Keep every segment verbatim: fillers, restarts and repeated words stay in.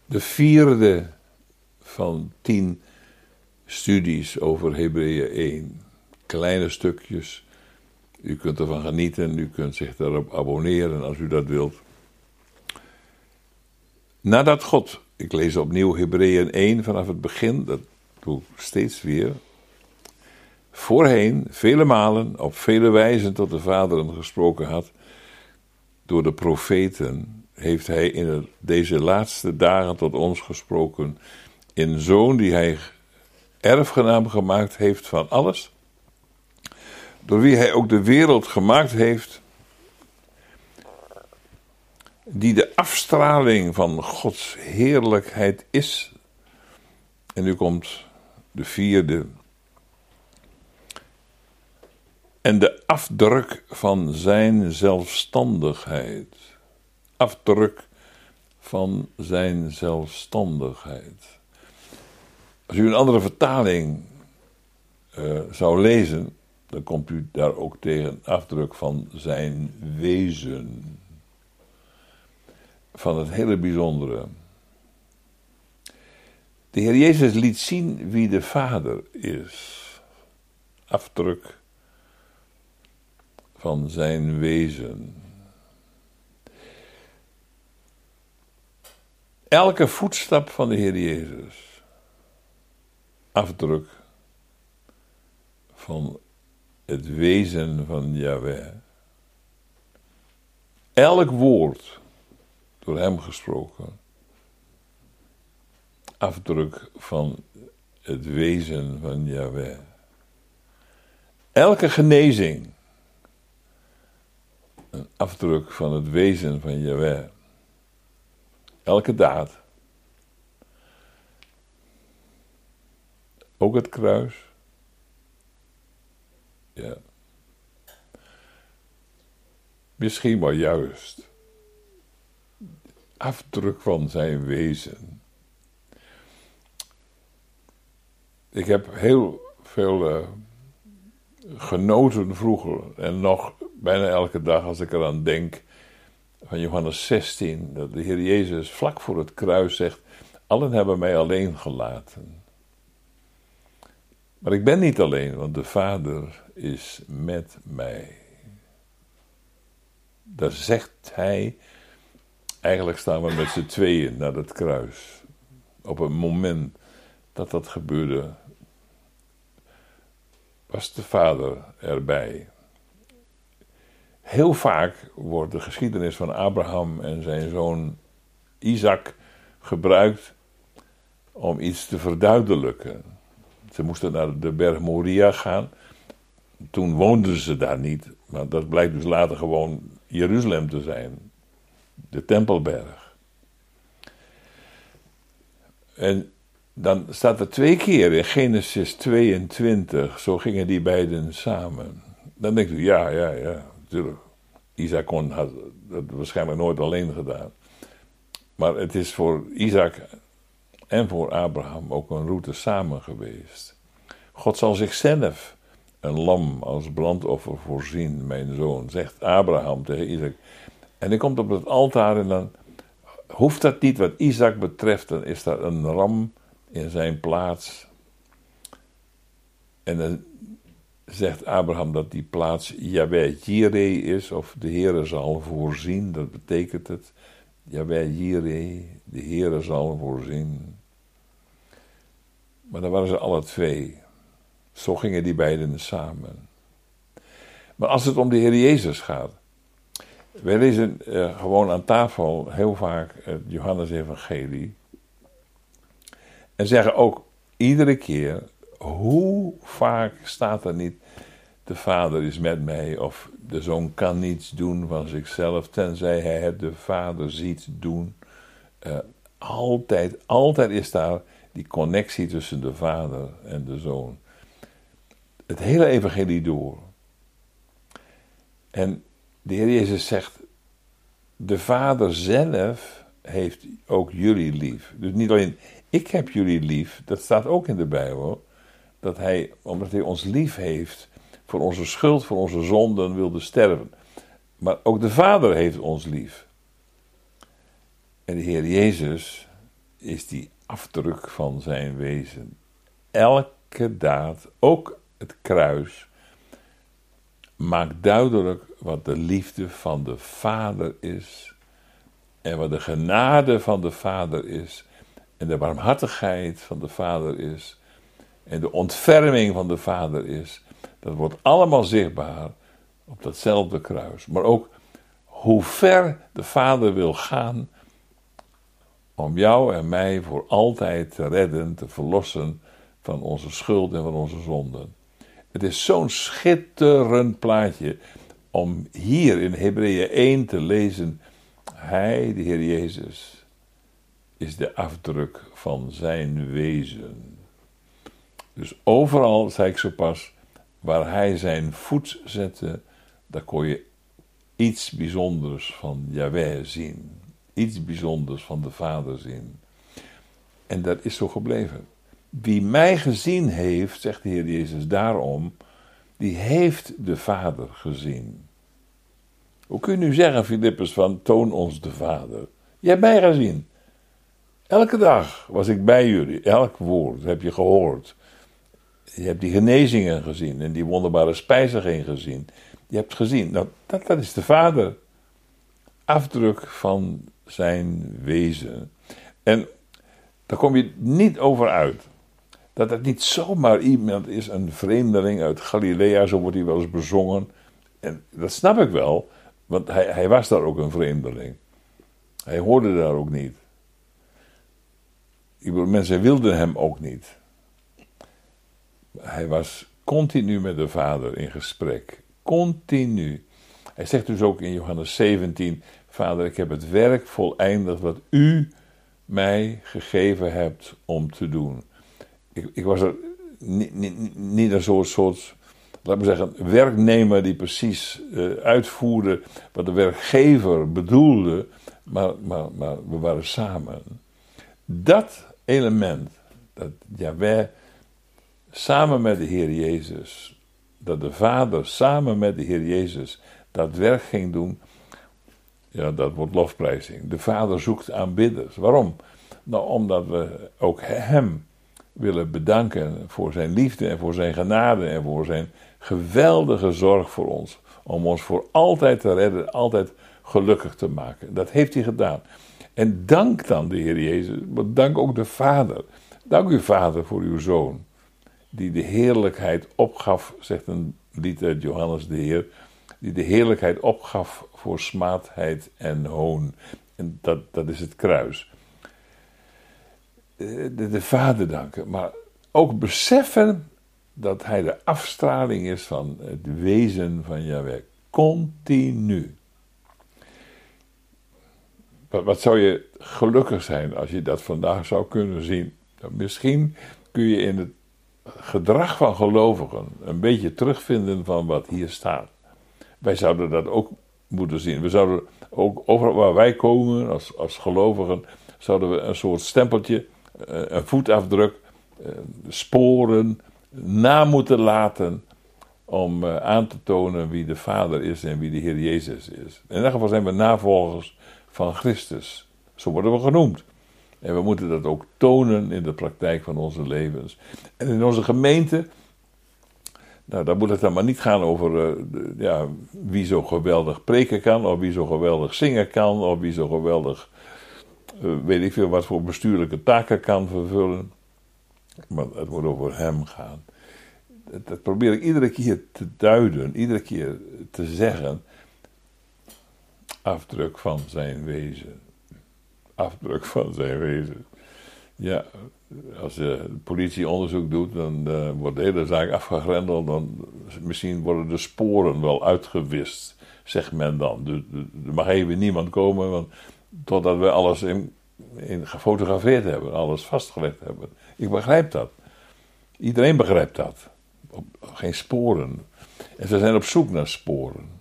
de vierde van tien studies over Hebreeën één. Kleine stukjes. U kunt ervan genieten, u kunt zich daarop abonneren als u dat wilt. Nadat God, ik lees opnieuw Hebreeën één vanaf het begin, dat doe ik steeds weer. Voorheen, vele malen, op vele wijzen tot de vaderen gesproken had, door de profeten, heeft hij in het, deze laatste dagen tot ons gesproken, in Zoon die hij erfgenaam gemaakt heeft van alles, door wie hij ook de wereld gemaakt heeft, die de afstraling van Gods heerlijkheid is. En nu komt de vierde. En de afdruk van zijn zelfstandigheid. Afdruk van zijn zelfstandigheid. Als u een andere vertaling uh, zou lezen, dan komt u daar ook tegen afdruk van zijn wezen. Van het hele bijzondere. De Heer Jezus liet zien wie de Vader is. Afdruk van zijn wezen. Elke voetstap van de Heer Jezus. Afdruk van het wezen van Yahweh. Elk woord door hem gesproken. Afdruk van het wezen van Yahweh. Elke genezing. Een afdruk van het wezen van Yahweh. Elke daad. Ook het kruis. Ja. Misschien maar juist. Afdruk van zijn wezen. Ik heb heel veel uh, genoten vroeger en nog bijna elke dag als ik eraan denk van Johannes zestien, dat de Heer Jezus vlak voor het kruis zegt, allen hebben mij alleen gelaten. Maar ik ben niet alleen, want de Vader is met mij. Daar zegt hij, eigenlijk staan we met z'n tweeën naar het kruis. Op het moment dat dat gebeurde, was de Vader erbij. Heel vaak wordt de geschiedenis van Abraham en zijn zoon Isaac gebruikt om iets te verduidelijken. Ze moesten naar de berg Moria gaan. Toen woonden ze daar niet, maar dat blijkt dus later gewoon Jeruzalem te zijn. De Tempelberg. En dan staat er twee keer in Genesis tweeëntwintig, zo gingen die beiden samen. Dan denkt u, ja, ja, ja, natuurlijk. Isaac kon, had dat waarschijnlijk nooit alleen gedaan. Maar het is voor Isaac en voor Abraham ook een route samen geweest. God zal zichzelf een lam als brandoffer voorzien, mijn zoon, zegt Abraham tegen Isaac. En hij komt op het altaar en dan hoeft dat niet wat Isaac betreft, dan is daar een ram in zijn plaats. En dan zegt Abraham dat die plaats Yahweh Jireh is, of de Heere zal voorzien, dat betekent het. Yahweh Jireh, de Heere zal voorzien. Maar dan waren ze alle twee. Zo gingen die beiden samen. Maar als het om de Heer Jezus gaat. Wij lezen uh, gewoon aan tafel heel vaak het Johannes-evangelie. En zeggen ook iedere keer, hoe vaak staat er niet, de Vader is met mij, of de Zoon kan niets doen van zichzelf, tenzij hij het de Vader ziet doen. Uh, altijd, altijd is daar die connectie tussen de Vader en de Zoon. Het hele evangelie door. En de Heer Jezus zegt, de Vader zelf heeft ook jullie lief. Dus niet alleen, ik heb jullie lief, dat staat ook in de Bijbel, dat hij, omdat hij ons lief heeft, voor onze schuld, voor onze zonden wilde sterven. Maar ook de Vader heeft ons lief. En de Heer Jezus is die afdruk van zijn wezen. Elke daad, ook het kruis, maakt duidelijk wat de liefde van de Vader is en wat de genade van de Vader is en de barmhartigheid van de Vader is en de ontferming van de Vader is. Dat wordt allemaal zichtbaar op datzelfde kruis. Maar ook hoe ver de Vader wil gaan om jou en mij voor altijd te redden, te verlossen van onze schuld en van onze zonden. Het is zo'n schitterend plaatje om hier in Hebreeën één te lezen. Hij, de Heer Jezus, is de afdruk van zijn wezen. Dus overal, zei ik zo pas, waar hij zijn voet zette, daar kon je iets bijzonders van Yahweh zien. Iets bijzonders van de Vader zien. En dat is zo gebleven. Wie mij gezien heeft, zegt de Heer Jezus daarom, die heeft de Vader gezien. Hoe kun je nu zeggen, Filippus, van toon ons de Vader? Je hebt mij gezien. Elke dag was ik bij jullie. Elk woord heb je gehoord. Je hebt die genezingen gezien en die wonderbare spijziging gezien. Je hebt gezien, nou, dat, dat is de Vader. Afdruk van zijn wezen. En daar kom je niet over uit. Dat het niet zomaar iemand is, een vreemdeling uit Galilea, zo wordt hij wel eens bezongen. En dat snap ik wel, want hij, hij was daar ook een vreemdeling. Hij hoorde daar ook niet. Ik bedoel, mensen wilden hem ook niet. Hij was continu met de Vader in gesprek. Continu. Hij zegt dus ook in Johannes zeventien, Vader, ik heb het werk voleindigd wat u mij gegeven hebt om te doen. Ik, ik was er niet, niet, niet een soort, soort, laten we zeggen, werknemer die precies uh, uitvoerde wat de werkgever bedoelde, maar, maar, maar we waren samen. Dat element, dat Yahweh samen met de Heer Jezus, dat de Vader samen met de Heer Jezus dat werk ging doen, ja, dat wordt lofprijzing. De Vader zoekt aanbidders. Waarom? Nou, omdat we ook hem willen bedanken voor zijn liefde en voor zijn genade en voor zijn geweldige zorg voor ons. Om ons voor altijd te redden, altijd gelukkig te maken. Dat heeft hij gedaan. En dank dan de Heer Jezus, maar dank ook de Vader. Dank u, Vader, voor uw Zoon, die de heerlijkheid opgaf, zegt een lied uit Johannes de Heer, die de heerlijkheid opgaf voor smaadheid en hoon. En dat, dat is het kruis. De, de, de Vader danken, maar ook beseffen dat hij de afstraling is van het wezen van Yahweh. Continu. Wat, wat zou je gelukkig zijn als je dat vandaag zou kunnen zien? Nou, misschien kun je in het gedrag van gelovigen een beetje terugvinden van wat hier staat. Wij zouden dat ook moeten zien. We zouden ook overal waar wij komen als, als gelovigen, zouden we een soort stempeltje, een voetafdruk, sporen na moeten laten om aan te tonen wie de Vader is en wie de Heer Jezus is. In ieder geval zijn we navolgers van Christus. Zo worden we genoemd. En we moeten dat ook tonen in de praktijk van onze levens. En in onze gemeente, nou, dan moet het dan maar niet gaan over uh, de, ja, wie zo geweldig preken kan, of wie zo geweldig zingen kan, of wie zo geweldig, uh, weet ik veel, wat voor bestuurlijke taken kan vervullen. Maar het moet over hem gaan. Dat, dat probeer ik iedere keer te duiden, iedere keer te zeggen. Afdruk van zijn wezen. Afdruk van zijn wezen. Ja, als de politie onderzoek doet, dan uh, wordt de hele zaak afgegrendeld. Dan misschien worden de sporen wel uitgewist, zegt men dan. Er, er mag even niemand komen, want totdat we alles in, in gefotografeerd hebben, alles vastgelegd hebben. Ik begrijp dat. Iedereen begrijpt dat. Op, geen sporen. En ze zijn op zoek naar sporen.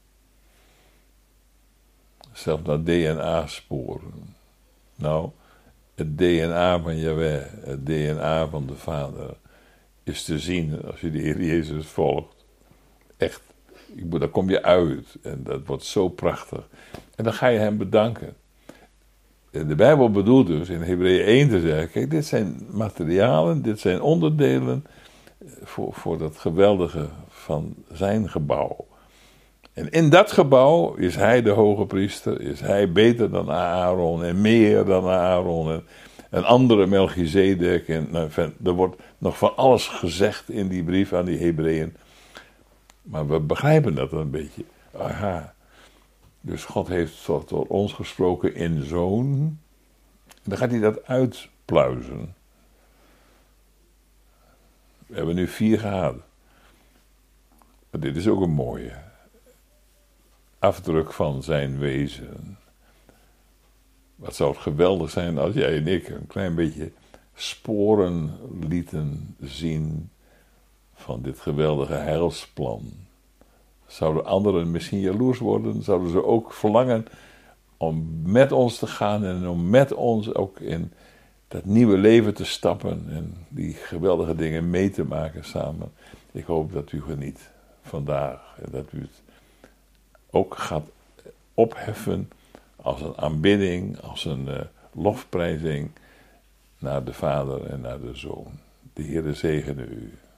Zelfs naar D N A-sporen. Nou, het D N A van Yahweh, het D N A van de Vader, is te zien als je de Heer Jezus volgt. Echt, ik bedoel, daar kom je uit en dat wordt zo prachtig. En dan ga je hem bedanken. de Bijbel bedoelt dus in Hebreeën één te zeggen, kijk, dit zijn materialen, dit zijn onderdelen voor, voor dat geweldige van zijn gebouw. En in dat gebouw is hij de hoge priester, is hij beter dan Aaron en meer dan Aaron en een andere Melchizedek. En nou, er wordt nog van alles gezegd in die brief aan die Hebreeën. Maar we begrijpen dat een beetje. Aha. Dus God heeft tot, tot ons gesproken in zoon. En dan gaat hij dat uitpluizen. We hebben nu vier gehad. Maar dit is ook een mooie afdruk van zijn wezen. Wat zou het geweldig zijn als jij en ik een klein beetje sporen lieten zien van dit geweldige heilsplan. Zouden anderen misschien jaloers worden? Zouden ze ook verlangen om met ons te gaan en om met ons ook in dat nieuwe leven te stappen en die geweldige dingen mee te maken samen? Ik hoop dat u geniet vandaag en dat u het ook gaat opheffen als een aanbidding, als een uh, lofprijzing naar de Vader en naar de Zoon. De Heere zegene u.